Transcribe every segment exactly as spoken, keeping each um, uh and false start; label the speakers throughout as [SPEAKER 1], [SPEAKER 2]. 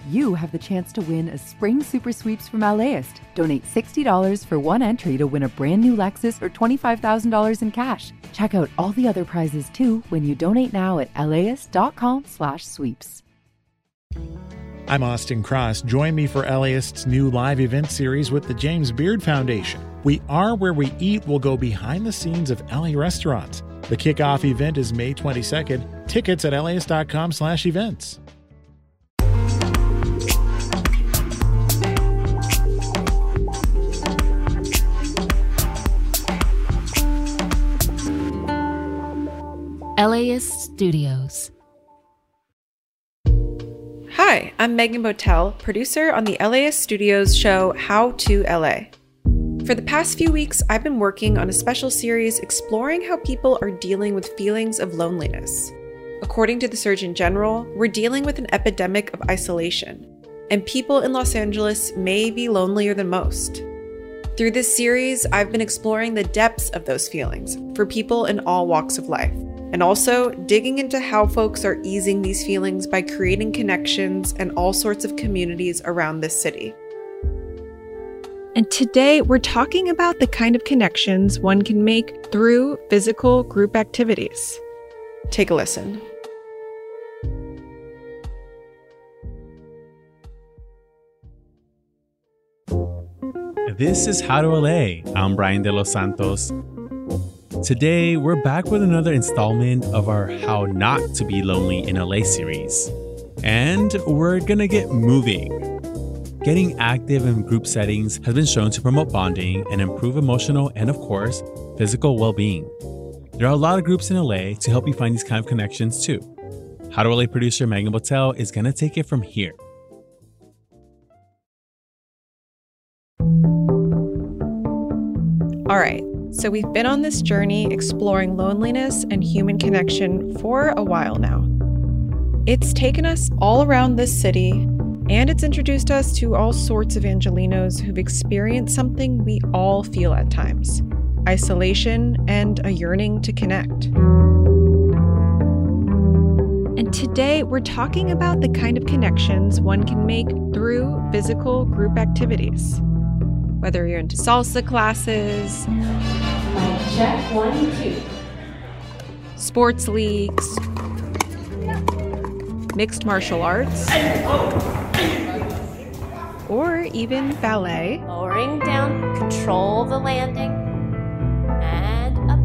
[SPEAKER 1] you have the chance to win a spring super sweeps from LAist. Donate sixty dollars for one entry to win a brand new Lexus or twenty-five thousand dollars in cash. Check out all the other prizes too when you donate now at laist.com slash sweeps.
[SPEAKER 2] I'm Austin Cross. Join me for LAist's new live event series with the James Beard Foundation. We Are Where We Eat will go behind the scenes of L A restaurants. The kickoff event is May twenty-second. Tickets at laist.com slash events.
[SPEAKER 3] LAist Studios.
[SPEAKER 4] Hi, I'm Megan Botel, producer on the LAist Studios show How to L A. For the past few weeks, I've been working on a special series exploring how people are dealing with feelings of loneliness. According to the Surgeon General, we're dealing with an epidemic of isolation, and people in Los Angeles may be lonelier than most. Through this series, I've been exploring the depths of those feelings for people in all walks of life, and also digging into how folks are easing these feelings by creating connections and all sorts of communities around this city. And today, we're talking about the kind of connections one can make through physical group activities. Take a listen.
[SPEAKER 5] This is How to L A. I'm Brian De Los Santos. Today, we're back with another installment of our How Not to Be Lonely in L A series. And we're gonna get moving. Getting active in group settings has been shown to promote bonding and improve emotional and, of course, physical well-being. There are a lot of groups in L A to help you find these kind of connections too. How to L A producer Megan Botel is gonna take it from here.
[SPEAKER 4] All right, so we've been on this journey exploring loneliness and human connection for a while now. It's taken us all around this city, and it's introduced us to all sorts of Angelenos who've experienced something we all feel at times: isolation and a yearning to connect. And today, we're talking about the kind of connections one can make through physical group activities. Whether you're into salsa classes,
[SPEAKER 6] Mic check, one, two.
[SPEAKER 4] sports leagues, mixed martial arts, or even ballet.
[SPEAKER 6] Lowering down, control the landing, and up,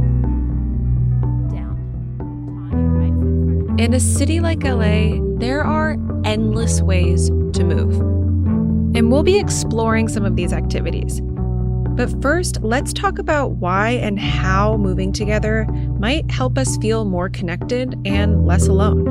[SPEAKER 6] down.
[SPEAKER 4] In a city like L A, there are endless ways to move. And we'll be exploring some of these activities. But first, let's talk about why and how moving together might help us feel more connected and less alone.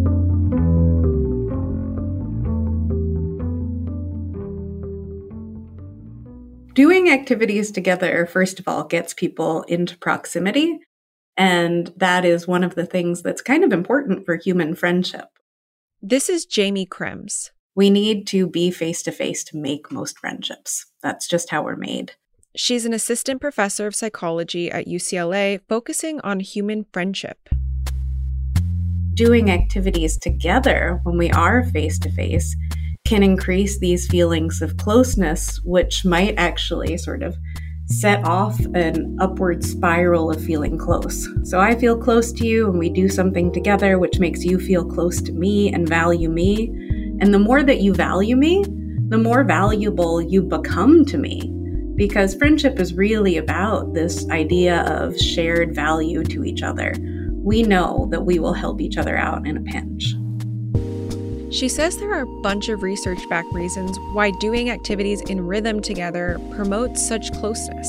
[SPEAKER 7] Doing activities together, first of all, gets people into proximity. And that is one of the things that's kind of important for human friendship.
[SPEAKER 4] This is Jamie Krems.
[SPEAKER 7] We need to be face-to-face to make most friendships. That's just how we're made.
[SPEAKER 4] She's an assistant professor of psychology at U C L A, focusing on human friendship.
[SPEAKER 7] Doing activities together when we are face-to-face can increase these feelings of closeness, which might actually sort of set off an upward spiral of feeling close. So I feel close to you and we do something together, which makes you feel close to me and value me. And the more that you value me, the more valuable you become to me. Because friendship is really about this idea of shared value to each other. We know that we will help each other out in a pinch.
[SPEAKER 4] She says there are a bunch of research-backed reasons why doing activities in rhythm together promotes such closeness.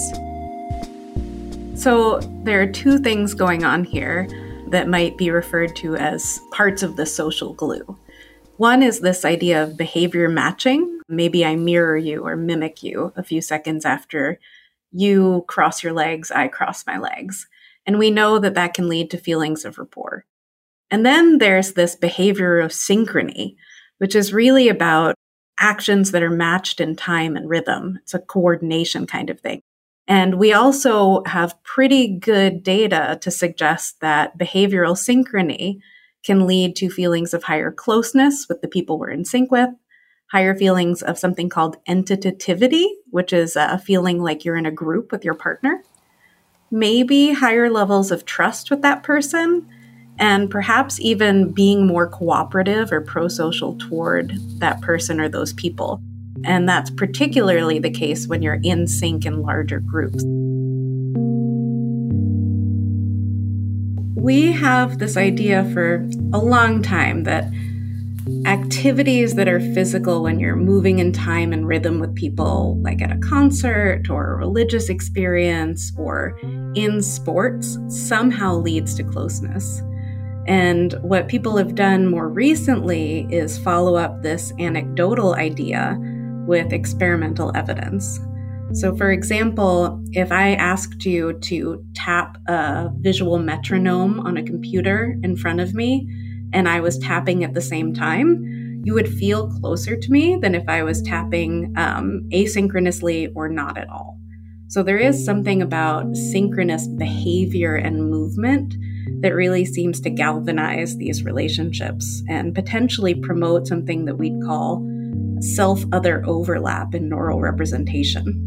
[SPEAKER 7] So there are two things going on here that might be referred to as parts of the social glue. One is this idea of behavior matching. Maybe I mirror you or mimic you a few seconds after you cross your legs, I cross my legs. And we know that that can lead to feelings of rapport. And then there's this behavior of synchrony, which is really about actions that are matched in time and rhythm. It's a coordination kind of thing. And we also have pretty good data to suggest that behavioral synchrony can lead to feelings of higher closeness with the people we're in sync with, higher feelings of something called entitativity, which is a feeling like you're in a group with your partner, maybe higher levels of trust with that person, and perhaps even being more cooperative or pro-social toward that person or those people. And that's particularly the case when you're in sync in larger groups. We have this idea for a long time that activities that are physical when you're moving in time and rhythm with people, like at a concert or a religious experience or in sports, somehow leads to closeness. And what people have done more recently is follow up this anecdotal idea with experimental evidence. So for example, if I asked you to tap a visual metronome on a computer in front of me, and I was tapping at the same time, you would feel closer to me than if I was tapping um, asynchronously or not at all. So there is something about synchronous behavior and movement that really seems to galvanize these relationships and potentially promote something that we'd call self-other overlap in neural representation.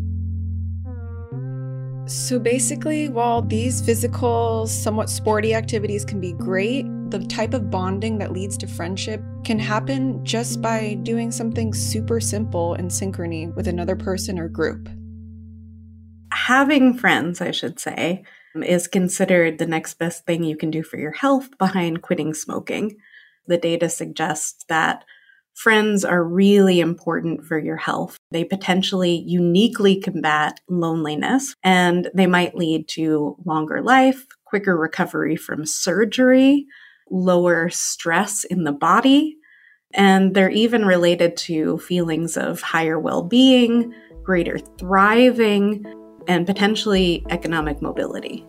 [SPEAKER 4] So basically, while these physical, somewhat sporty activities can be great, the type of bonding that leads to friendship can happen just by doing something super simple in synchrony with another person or group.
[SPEAKER 7] Having friends, I should say, is considered the next best thing you can do for your health behind quitting smoking. The data suggests that friends are really important for your health. They potentially uniquely combat loneliness, and they might lead to longer life, quicker recovery from surgery, lower stress in the body, and they're even related to feelings of higher well-being, greater thriving, and potentially economic mobility.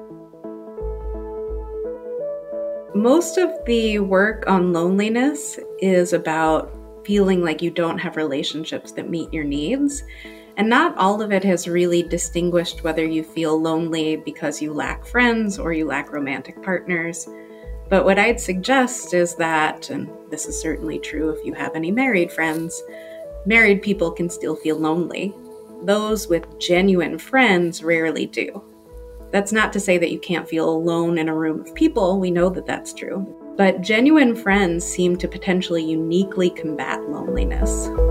[SPEAKER 7] Most of the work on loneliness is about feeling like you don't have relationships that meet your needs. And not all of it has really distinguished whether you feel lonely because you lack friends or you lack romantic partners. But what I'd suggest is that, and this is certainly true if you have any married friends, married people can still feel lonely. Those with genuine friends rarely do. That's not to say that you can't feel alone in a room of people. We know that that's true. But genuine friends seem to potentially uniquely combat loneliness.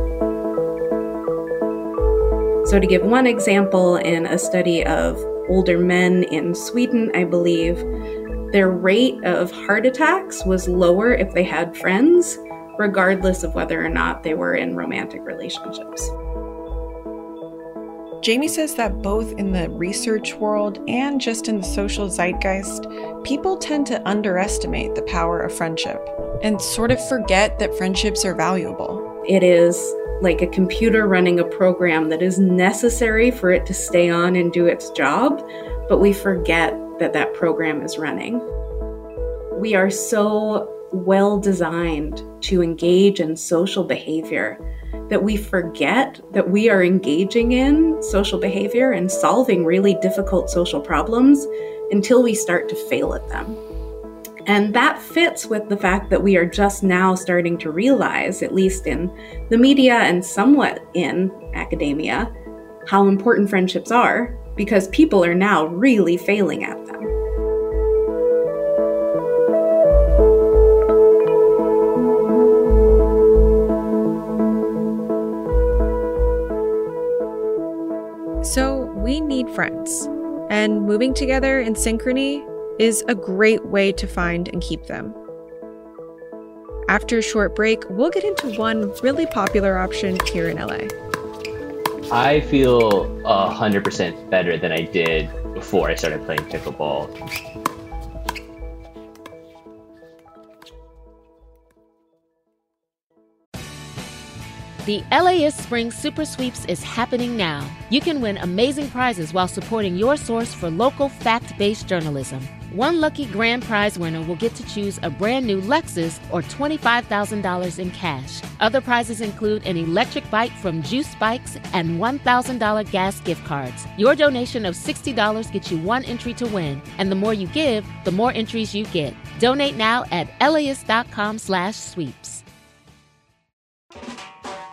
[SPEAKER 7] So to give one example, in a study of older men in Sweden, I believe, their rate of heart attacks was lower if they had friends, regardless of whether or not they were in romantic relationships.
[SPEAKER 4] Jamie says that both in the research world and just in the social zeitgeist, people tend to underestimate the power of friendship and sort of forget that friendships are valuable.
[SPEAKER 7] It is like a computer running a program that is necessary for it to stay on and do its job, but we forget that that program is running. We are so well designed to engage in social behavior that we forget that we are engaging in social behavior and solving really difficult social problems until we start to fail at them. And that fits with the fact that we are just now starting to realize, at least in the media and somewhat in academia, how important friendships are, because people are now really failing at them.
[SPEAKER 4] So we need friends, and moving together in synchrony is a great way to find and keep them. After a short break, we'll get into one really popular option here in L A.
[SPEAKER 3] I feel one hundred percent better than I did before I started playing pickleball.
[SPEAKER 8] The LAist Spring Super Sweeps is happening now. You can win amazing prizes while supporting your source for local fact-based journalism. One lucky grand prize winner will get to choose a brand new Lexus or twenty-five thousand dollars in cash. Other prizes include an electric bike from Juice Bikes and one thousand dollars gas gift cards. Your donation of sixty dollars gets you one entry to win, and the more you give, the more entries you get. Donate now at laist dot com slash sweeps.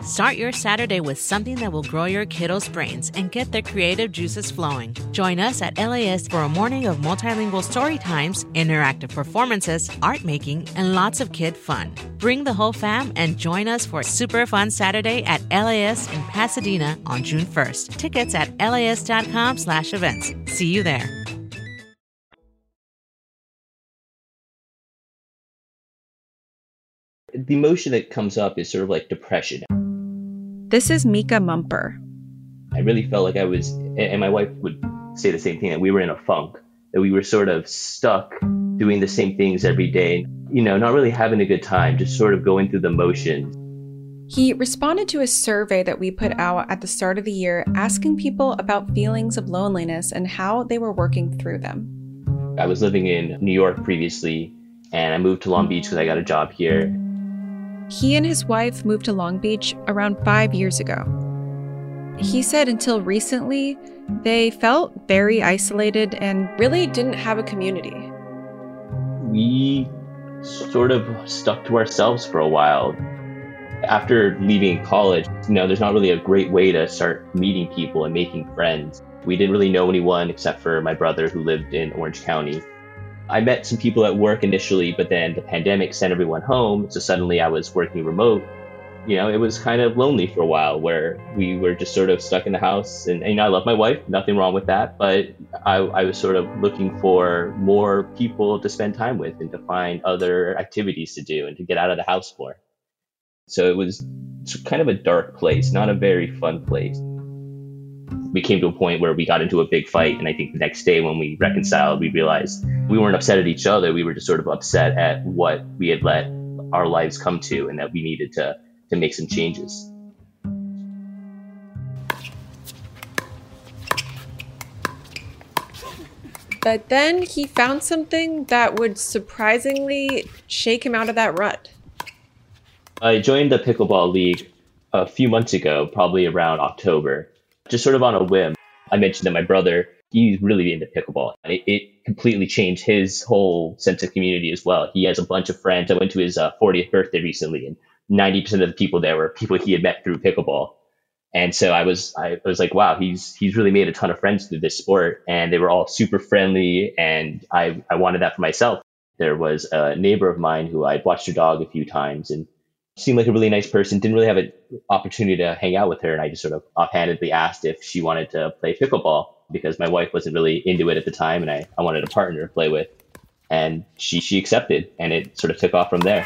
[SPEAKER 9] Start your Saturday with something that will grow your kiddos' brains and get their creative juices flowing. Join us at L A S for a morning of multilingual story times, interactive performances, art making, and lots of kid fun. Bring the whole fam and join us for a super fun Saturday at L A S in Pasadena on June first. Tickets at las.com slash events. See you there.
[SPEAKER 3] The emotion that comes up is sort of like depression.
[SPEAKER 4] This is Mika Mumper.
[SPEAKER 3] I really felt like I was, and my wife would say the same thing, that we were in a funk, that we were sort of stuck doing the same things every day, you know, not really having a good time, just sort of going through the motions.
[SPEAKER 4] He responded to a survey that we put out at the start of the year, asking people about feelings of loneliness and how they were working through them.
[SPEAKER 3] I was living in New York previously, and I moved to Long Beach because I got a job here.
[SPEAKER 4] He and his wife moved to Long Beach around five years ago. He said until recently, they felt very isolated and really didn't have a community.
[SPEAKER 3] We sort of stuck to ourselves for a while. After leaving college, you know, there's not really a great way to start meeting people and making friends. We didn't really know anyone except for my brother who lived in Orange County. I met some people at work initially, but then the pandemic sent everyone home. So suddenly I was working remote. You know, it was kind of lonely for a while where we were just sort of stuck in the house. And, and you know, I love my wife, nothing wrong with that. But I, I was sort of looking for more people to spend time with and to find other activities to do and to get out of the house more. So it was kind of a dark place, not a very fun place. We came to a point where we got into a big fight. And I think the next day when we reconciled, we realized we weren't upset at each other. We were just sort of upset at what we had let our lives come to and that we needed to, to make some changes.
[SPEAKER 4] But then he found something that would surprisingly shake him out of that rut.
[SPEAKER 3] I joined the Pickleball League a few months ago, probably around October. Just sort of on a whim. I mentioned that my brother, he's really into pickleball. It, it completely changed his whole sense of community as well. He has a bunch of friends. I went to his uh, fortieth birthday recently, and ninety percent of the people there were people he had met through pickleball. And so I was, I was like, wow, he's he's really made a ton of friends through this sport, and they were all super friendly, and I, I wanted that for myself. There was a neighbor of mine who I'd watched her dog a few times, and seemed like a really nice person, didn't really have an opportunity to hang out with her. And I just sort of offhandedly asked if she wanted to play pickleball because my wife wasn't really into it at the time. And I, I wanted a partner to play with. And she, she accepted, and it sort of took off from there.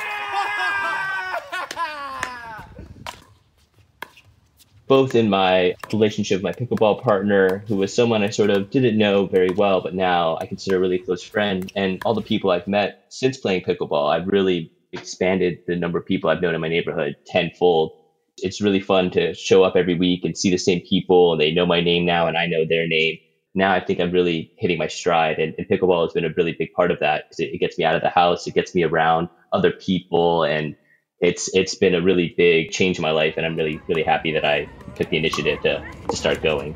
[SPEAKER 3] Both in my relationship with my pickleball partner, who was someone I sort of didn't know very well, but now I consider a really close friend, and all the people I've met since playing pickleball, I've really expanded the number of people I've known in my neighborhood tenfold. It's really fun to show up every week and see the same people, and they know my name now and I know their name. Now I think I'm really hitting my stride, and, and pickleball has been a really big part of that because it, it gets me out of the house, it gets me around other people, and it's it's been a really big change in my life, and I'm really, really happy that I took the initiative to, to start going.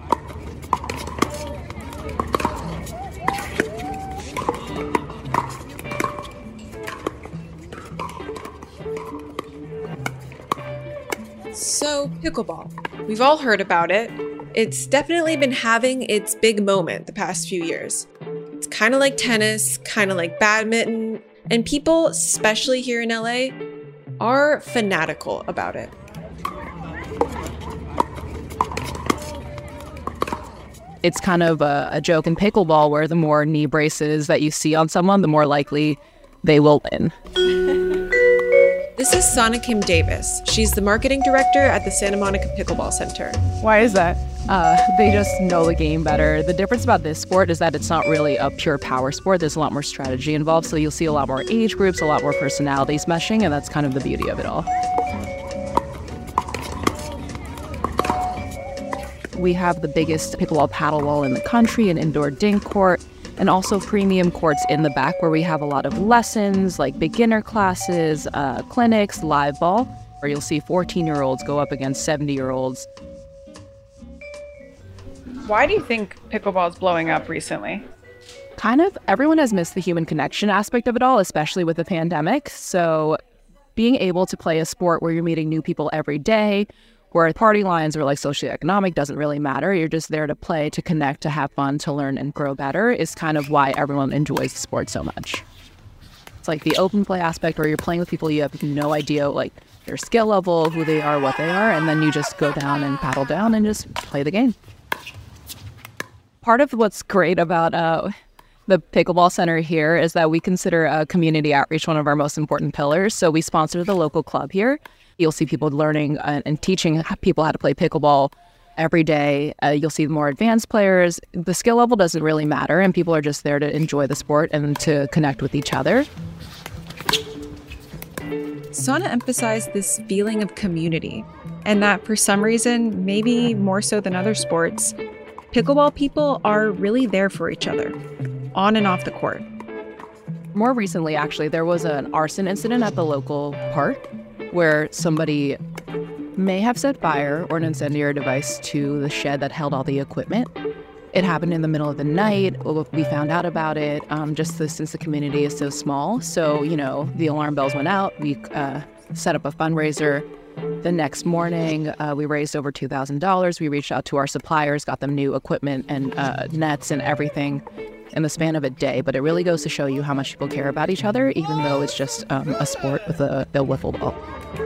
[SPEAKER 4] So, pickleball. We've all heard about it. It's definitely been having its big moment the past few years. It's kind of like tennis, kind of like badminton, and people, especially here in L A, are fanatical about it.
[SPEAKER 10] It's kind of a, a joke in pickleball where the more knee braces that you see on someone, the more likely they will win.
[SPEAKER 4] This is Sana Kim Davis. She's the marketing director at the Santa Monica Pickleball Center.
[SPEAKER 10] Why is that? Uh, they just know the game better. The difference about this sport is that it's not really a pure power sport. There's a lot more strategy involved, so you'll see a lot more age groups, a lot more personalities meshing, and that's kind of the beauty of it all. We have the biggest pickleball paddle wall in the country, an indoor dink court, and also premium courts in the back where we have a lot of lessons like beginner classes, uh, clinics, live ball, where you'll see fourteen-year-olds go up against seventy-year-olds.
[SPEAKER 11] Why do you think pickleball is blowing up recently?
[SPEAKER 10] Kind of everyone has missed the human connection aspect of it all, especially with the pandemic. So being able to play a sport where you're meeting new people every day, where party lines or like socioeconomic doesn't really matter. You're just there to play, to connect, to have fun, to learn and grow better is kind of why everyone enjoys the sport so much. It's like the open play aspect where you're playing with people you have no idea like their skill level, who they are, what they are, and then you just go down and paddle down and just play the game. Part of what's great about uh, the Pickleball Center here is that we consider uh, community outreach one of our most important pillars. So we sponsor the local club here. You'll see people learning uh, and teaching people how to play pickleball every day. Uh, you'll see more advanced players. The skill level doesn't really matter, and people are just there to enjoy the sport and to connect with each other.
[SPEAKER 4] Sana emphasized this feeling of community, and that for some reason, maybe more so than other sports, pickleball people are really there for each other, on and off the court.
[SPEAKER 10] More recently, actually, there was an arson incident at the local park where somebody may have set fire or an incendiary device to the shed that held all the equipment. It happened in the middle of the night. We found out about it um, just the, since the community is so small. So, you know, the alarm bells went out. We uh, set up a fundraiser. The next morning, uh, we raised over two thousand dollars. We reached out to our suppliers, got them new equipment and uh, nets and everything in the span of a day. But it really goes to show you how much people care about each other, even though it's just um, a sport with a, a wiffle ball.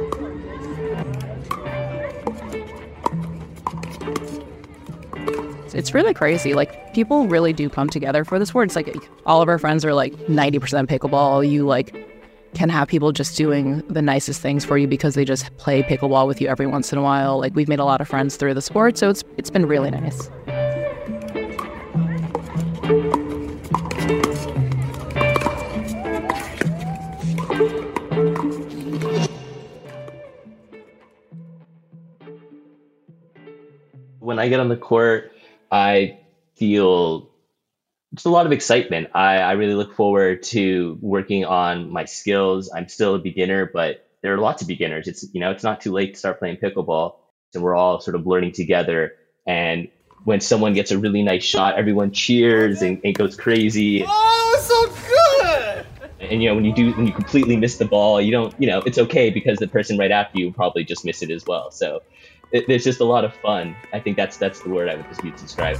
[SPEAKER 10] It's really crazy. Like, people really do come together for the sport. It's like all of our friends are like ninety percent pickleball. You like can have people just doing the nicest things for you because they just play pickleball with you every once in a while. Like, we've made a lot of friends through the sport, so it's it's been really nice.
[SPEAKER 3] When I get on the court, I feel just a lot of excitement. I, I really look forward to working on my skills. I'm still a beginner, but there are lots of beginners. It's, you know, it's not too late to start playing pickleball. So we're all sort of learning together. And when someone gets a really nice shot, everyone cheers and, and goes crazy.
[SPEAKER 12] Oh, it's so good!
[SPEAKER 3] And, you know, when you do, when you completely miss the ball, you don't, you know, it's okay because the person right after you will probably just miss it as well. So it, it's just a lot of fun. I think that's, that's the word I would just use to describe.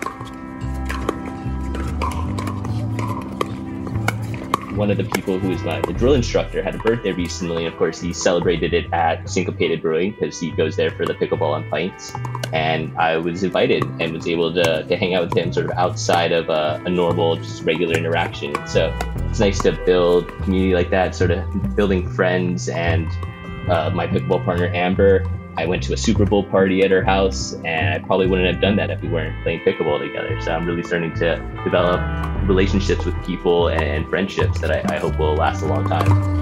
[SPEAKER 3] One of the people who is my the drill instructor had a birthday recently. Of course, he celebrated it at Syncopated Brewing because he goes there for the pickleball and pints. And I was invited and was able to, to hang out with him sort of outside of a, a normal, just regular interaction. So it's nice to build community like that, sort of building friends. And uh, my pickleball partner, Amber, I went to a Super Bowl party at her house, and I probably wouldn't have done that if we weren't playing pickleball together. So I'm really starting to develop relationships with people and friendships that I, I hope will last a long time.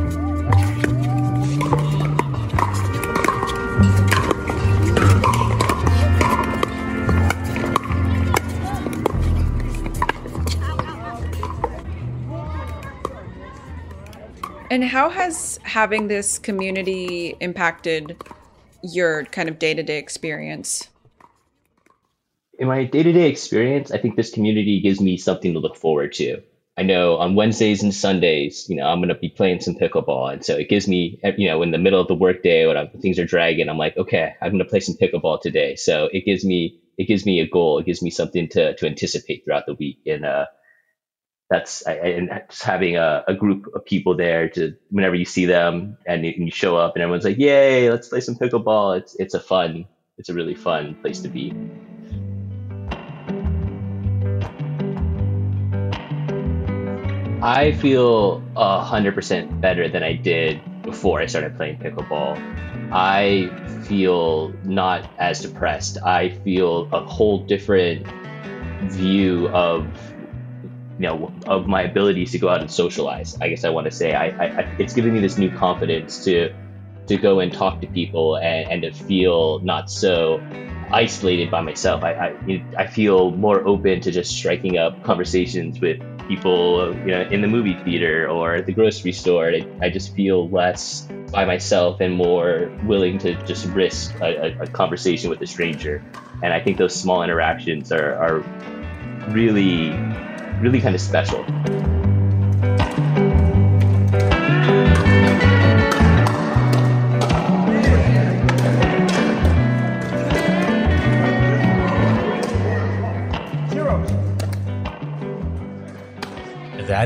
[SPEAKER 4] And how has having this community impacted your kind of day-to-day experience?
[SPEAKER 3] In my day-to-day experience, I think this community gives me something to look forward to. I know on Wednesdays and Sundays, you know, I'm going to be playing some pickleball. And so it gives me, you know, in the middle of the workday when I'm, things are dragging, I'm like, okay, I'm going to play some pickleball today. So it gives me, it gives me a goal. It gives me something to, to anticipate throughout the week. And, uh, that's, I, and just having a, a group of people there to, whenever you see them and you, and you show up and everyone's like, yay, let's play some pickleball. It's, it's a fun, it's a really fun place to be. I feel a hundred percent better than I did before I started playing pickleball. I feel not as depressed. I feel a whole different view of, you know, of my abilities to go out and socialize. I guess I want to say I, I it's giving me this new confidence to to go and talk to people and, and to feel not so isolated by myself. I, I I feel more open to just striking up conversations with people, you know, in the movie theater or at the grocery store. I, I just feel less by myself and more willing to just risk a, a, a conversation with a stranger. And I think those small interactions are, are really, really kind of special.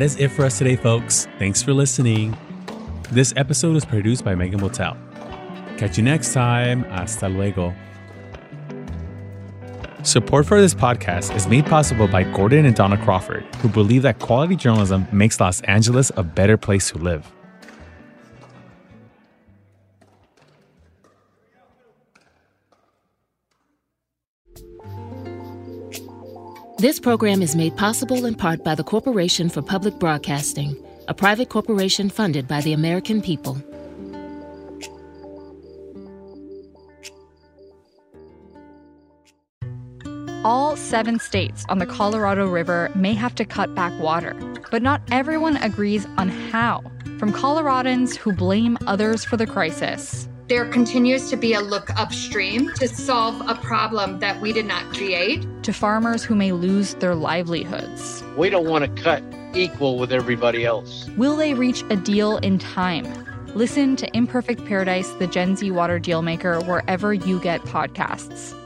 [SPEAKER 5] that is it for us today, folks. Thanks for listening. This episode was produced by Megan Botel. Catch you next time. Hasta luego. Support for this podcast is made possible by Gordon and Donna Crawford, who believe that quality journalism makes Los Angeles a better place to live.
[SPEAKER 8] This program is made possible in part by the Corporation for Public Broadcasting, a private corporation funded by the American people.
[SPEAKER 13] All seven states on the Colorado River may have to cut back water, but not everyone agrees on how. From Coloradans who blame others for the crisis.
[SPEAKER 14] There continues to be a look upstream to solve a problem that we did not create.
[SPEAKER 13] To farmers who may lose their livelihoods.
[SPEAKER 15] We don't want to cut equal with everybody else.
[SPEAKER 13] Will they reach a deal in time? Listen to Imperfect Paradise, the Gen Z Water Dealmaker, wherever you get podcasts.